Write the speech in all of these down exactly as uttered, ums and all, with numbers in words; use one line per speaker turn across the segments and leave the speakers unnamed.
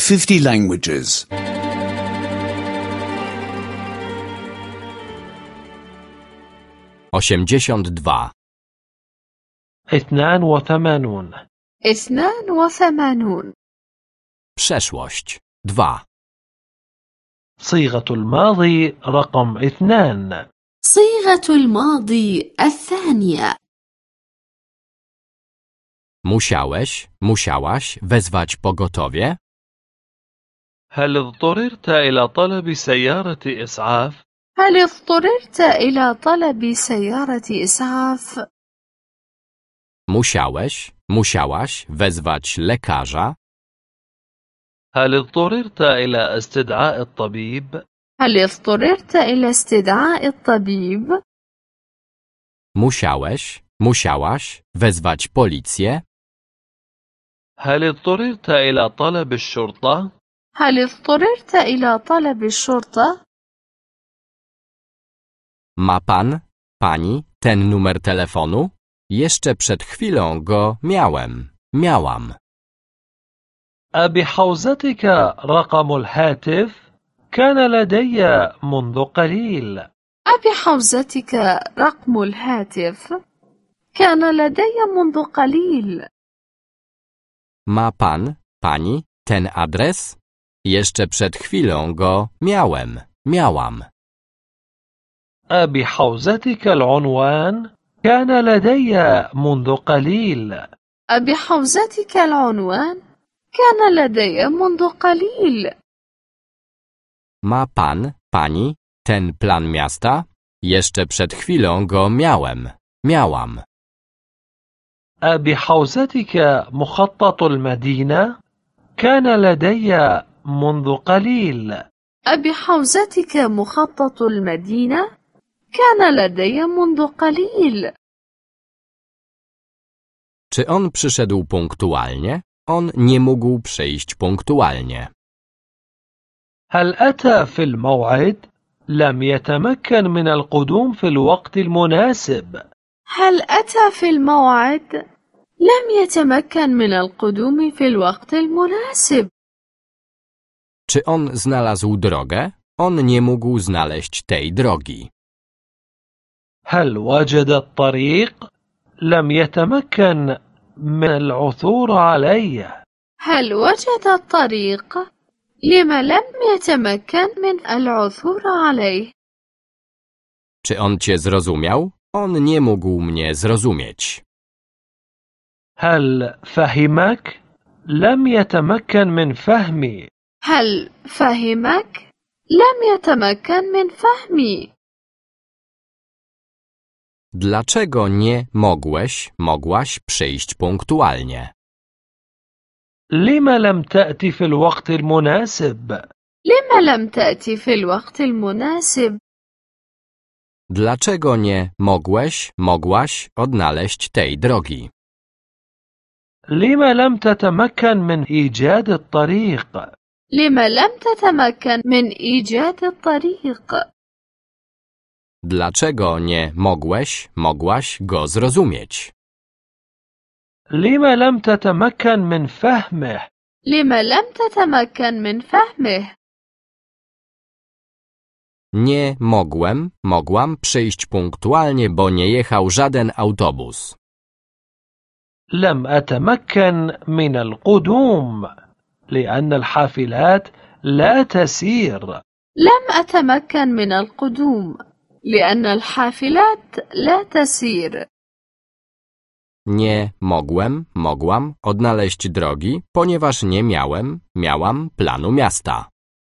fifty languages.
osiemdziesiąt dwa.
اثنان وثمانون.
اثنان وثمانون.
Przeszłość. dwa.
صيغة الماضي رقم اثنان.
صيغة الماضي الثانية.
Musiałeś, musiałaś wezwać pogotowie?
هل اضطررت إلى طلب سيارة إسعاف؟
هل اضطررت إلى طلب سيارة إسعاف؟
Musiałeś, musiałaś wezwać lekarza?
هل اضطررت إلى استدعاء الطبيب؟
هل اضطررت إلى استدعاء الطبيب؟
Musiałeś, musiałaś wezwać policję?
هل اضطررت إلى طلب الشرطة؟
هل اضطررت إلى طلب الشرطة؟
Ma pan, pani ten numer telefonu? Jeszcze przed chwilą go miałem, miałam.
أبحوزتك رقم الهاتف؟ كان لدي منذ قليل.
أبحوزتك رقم الهاتف؟ كان لدي منذ قليل.
Ma pan, pani ten adres? Jeszcze przed chwilą go miałem, miałam.
أبحوزتك العنوان؟ كان لدي منذ قليل.
أبحوزتك العنوان؟ كان لدي منذ قليل.
Ma pan, pani ten plan miasta? Jeszcze przed chwilą go miałem, miałam.
أبحوزتك مخطط المدينة؟ كان لدي منذ قليل.
أبحوزتك مخطط المدينة؟ كان لدي منذ قليل.
Czy on przyszedł punktualnie? On nie mógł przyjść punktualnie.
هل أتى في الموعد؟ لم يتمكن من القدوم في الوقت المناسب.
هل أتى في الموعد؟ لم يتمكن من القدوم في الوقت المناسب.
Czy on znalazł drogę? On nie mógł znaleźć tej drogi.
هل وجد الطريق؟ لم يتمكن من العثور عليه.
هل وجد الطريق؟ لم لم يتمكن من العثور عليه.
Czy on cię zrozumiał? On nie mógł mnie zrozumieć.
هل فهمك؟ لم يتمكن من فهمي.
هل فهمك؟ لم يتمكن من فهمي.
Dlaczego nie mogłeś, mogłaś przyjść punktualnie?
لم لم تأتي في الوقت المناسب.
لم لم تأتي في الوقت المناسب.
Dlaczego nie mogłeś, mogłaś odnaleźć tej drogi?
لم لم تتمكن من إيجاد الطريق.
لم لم تتمكن من إيجاد الطريق.
Dlaczego nie mogłeś, mogłaś go zrozumieć?
لم لم تتمكن من فهمه.
لم لم تتمكن من فهمه.
Nie mogłem, mogłam przyjść punktualnie, bo nie jechał żaden autobus.
لم أتمكن من القدوم لأن الحافلات لا تسير.
لم أتمكن من القدوم لأن الحافلات لا تسير.
Nie mogłem, mogłam odnaleźć drogi, ponieważ nie miałem, miałam planu miasta.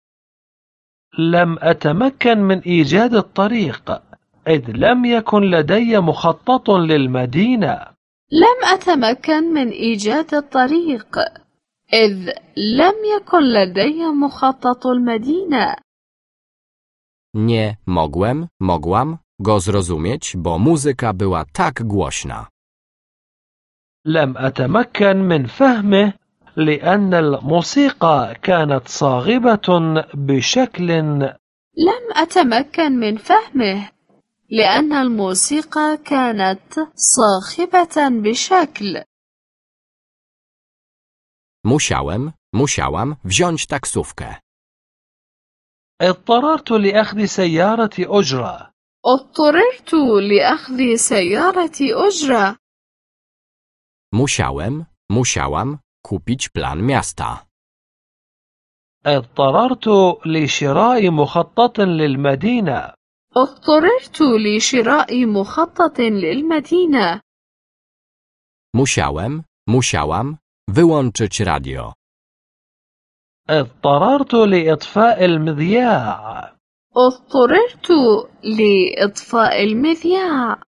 لم أتمكن من إيجاد الطريق إذ لم يكن لدي مخطط للمدينة.
لم أتمكن من إيجاد الطريق إذ لم يكن لدي مخطط المدينة.
Nie mogłem, mogłam go zrozumieć, bo muzyka była tak głośna.
لم أتمكن من فهمه لأن الموسيقى كانت صاخبة بشكل.
لم أتمكن من فهمه لأن الموسيقى كانت صاخبة بشكل.
Musiałem, Musiałam wziąć taksówkę.
اضطررت لأخذ سيارة أجرة.
اضطررت لأخذ سيارة أجرة.
Musiałem, musiałam kupić plan miasta.
اضطررت لشراء مخطط للمدينة.
اضطررت لشراء مخطط للمدينة.
Musiałem, musiałam wyłączyć radio.
اضطررت لإطفاء المذياع.
اضطررت لإطفاء المذياع.